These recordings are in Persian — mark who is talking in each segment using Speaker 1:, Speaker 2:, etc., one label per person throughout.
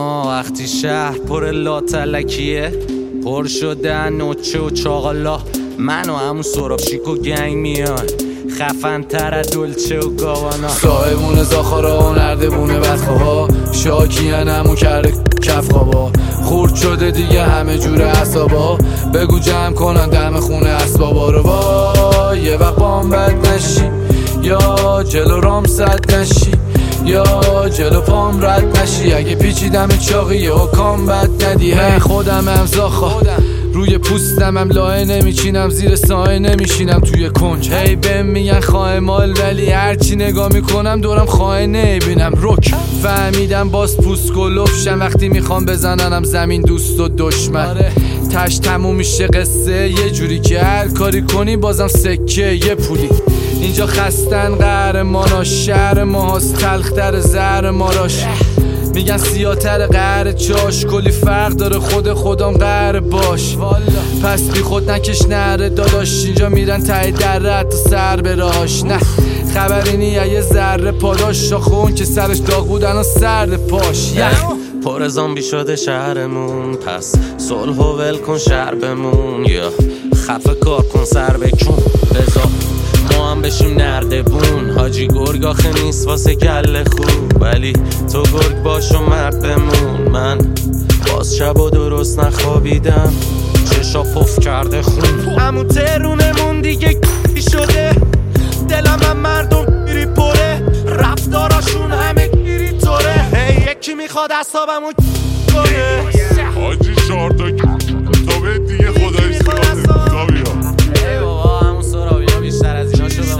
Speaker 1: وقتی شهر پر لاتلکیه، پر شده نوچه و چاقالا، من و همون سراب شیک و گنگ میان، خفن تر دلچه و گاوانا.
Speaker 2: صاحبون زاخارا و نردبونه بدخواه، شاکیان همون کرده کف خوابا، خورد شده دیگه همه جور عصابا، بگو جمع کنن دم خونه اسبابا رو. وای یه وقت بام بد نشی، یا جلو رام صد نشی، یا جلو پام رد نشی، اگه پیچیدم چاقیه و کام بد ندی. هی خودم هم زاخا، روی پوستم هم لایه نمیچینم، زیر سایه نمیشینم توی کنج. هی بهم میگن خواه مال، ولی هرچی نگاه میکنم دورم خواه نمیبینم. رک فهمیدم باز پوست گلوفشم، وقتی میخوام بزننم زمین دوست و دشمن. تش تموم میشه قصه یه جوری که هر کاری کنی بازم سکه یه پولی. اینجا خستن قهرماناش، شهر ماهاست تلختر زهر ماراش، میگن سیاتر قهر چاش، کلی فرق داره خود خودم قهر باش. پس بی خود نکش نره داداش، اینجا میرن ته در تا سر براش. نه خبری نیه یه ذره پاداش، شاخه اون که سرش داغ بودن و سرد پاش.
Speaker 1: پر زامبی شده شهرمون، پس صلح و ول کن شهر بمون، یا خفه کار کن سر بکن بزا ما هم بشیم نردبون. حاجی گرگ آخه نیست واسه گله خوب، ولی تو گرگ باش و مرد بمون. من باز شب و درست نخوابیدم، چشا پف کرده خون، همون ترونمون دیگه شده، دلم هم مردم گیری پره، رفتاراشون همه گیری طوره. هی یکی میخواد اصابمون کنه،
Speaker 3: حاجی 4 تا به دیگه خدایی سراته تا بیا.
Speaker 1: ای بابا همون سرابی ها بیشتر از اینا شده،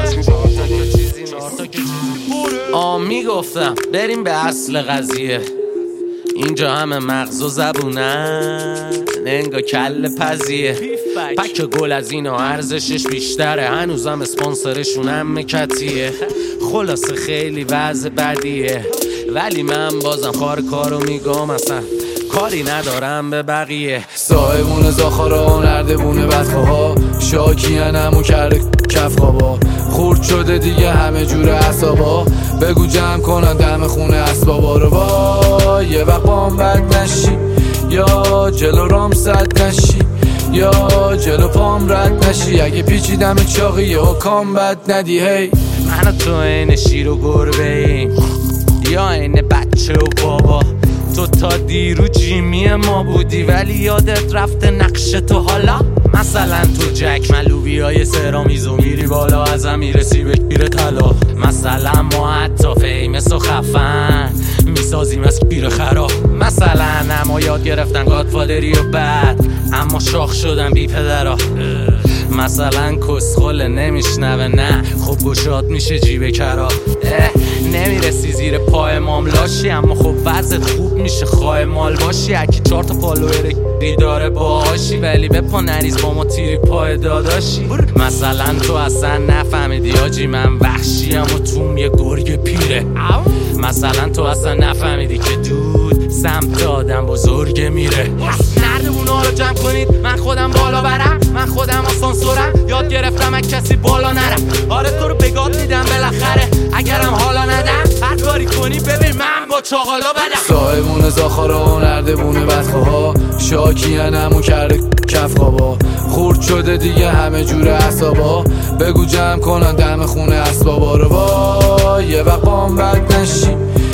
Speaker 1: میگفتم بریم به اصل قضیه. اینجا همه مغز و زبونن، انگا کل پزیه، پک گل از اینا ارزشش بیشتره، هنوزم اسپانسرشون هم مکتیه. خلاصه خیلی وضع بدیه، ولی من بازم کارو میگم، اصلا کاری ندارم به بقیه.
Speaker 2: صاحبون زاخارا و نردبونه بدخواه، شاکیان همون کرده کف خوابا، خورد شده دیگه همه جور عصابا، بگو جمع کنن دم خونه اسبابا رو. وای یه وقت بام بد نشی، یا جلو رام صد نشی، یا جلو پام رد نشی، اگه پیچیدم چاقیه و کام بد ندی. هی
Speaker 1: من و تو این شیر و گربه ایم، یا این بچه و بابا، تو تا دیرو جیمی ما بودی ولی یادت رفته نقش تو. حالا مثلا تو جک ملوبی های سرامیزو میری بالا، ازم میرسی به گیر طلا. مثلا ما حتی فیمس و خفن میسازیم از گیر خراب. مثلا اما یاد گرفتن گادفادری و بد، اما شاخ شدن بی پدرها. مثلا کسخل نمیشنوه، نه خب گشاد میشه جیب کرا. نمیرسی زیر پای ماملاشی، اما خب وضعت خوب میشه خواه مال باشی. اکی 4 تا فالوور داره باهاشی، ولی به پا نریز با ما تیری پای داداشی. مثلا تو اصلا نفهمیدی آجی من وحشیم و توم یه گرگ پیره. مثلا تو اصلا نفهمیدی که دود سمت آدم بزرگ میره. نردبونا رو جمع کنید، من خودم بالا برم، من خودم آسانسورم، یاد گرفتم از کسی بالا نرم. آره تو رو بگاد میدم بالاخره، اگرم حالا ندم هر کاری کنی ببین من با چاقالا بدم.
Speaker 2: صاحبون زاخارا و نردبونه بدخواه، شاکیان همون کرده کف خوابا، خورد شده دیگه همه جور عصابا، بگو جمع کنن دم خونه اسبابا رو. وای یه وقت بام بد نشی،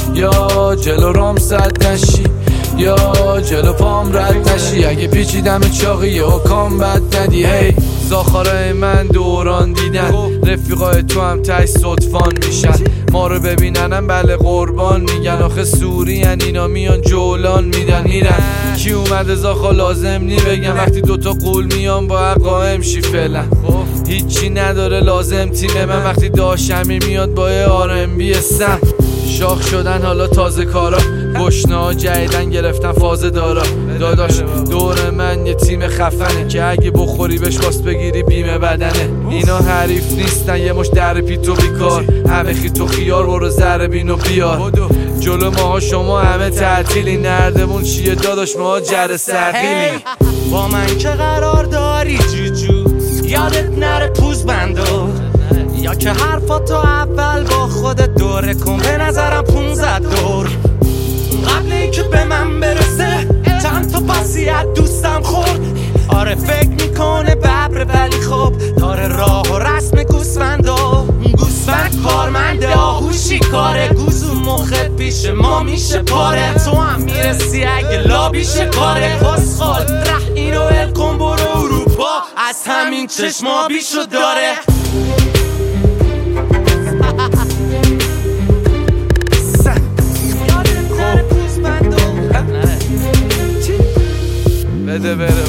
Speaker 2: یا جلو رام صد نشی، یا جلو پام رد نشی، اگه پیچیدم چاقیه و کام بد ندی. هی زاخارای من دوران دیدن، رفیقای تو هم تای صدفان میشن، ما رو ببیننم بله قربان میگن، آخه سورین اینا میان جولان میرن. کی اومده زاخا لازم نی بگم، وقتی دوتا قول میان با قائم شی فعلا، هیچی نداره لازم تیم من، وقتی داشمی میاد با R&B سم. شاخ شدن حالا تازه کارا، گشنا جدیدن گرفتن فاز دارا. داداش دور من یه تیم خفنه که اگه بخوری بهش واس بگیری بیمه بدنه. اینا حریف نیستن یه مش در پیتو بیکار، همه خیت و خیار برو ذره بینو بیار. جلو ماها شما همه تعطیلی، نردمون چیه داداش ما جر سقیلی.
Speaker 1: با من که قرار داری جوجو، یادت نره پوز بندو، یا که حرفاتو اول با خودت دوره کن، به نظرم 15 دور. قبل اینکه به من برسه چند تا پسی از دوستم خورد. آره فکر میکنه ببره ولی خب داره راه و رسم گوسفندا. گوسفند کارمنده آهوشی کاره، گوزو مخت پیش ما میشه پاره. تو هم میرسی اگه لابیشه کاره. خسخال ره اینو ول کن برو اروپا، از همین چشما بیشو داره.
Speaker 2: بده بره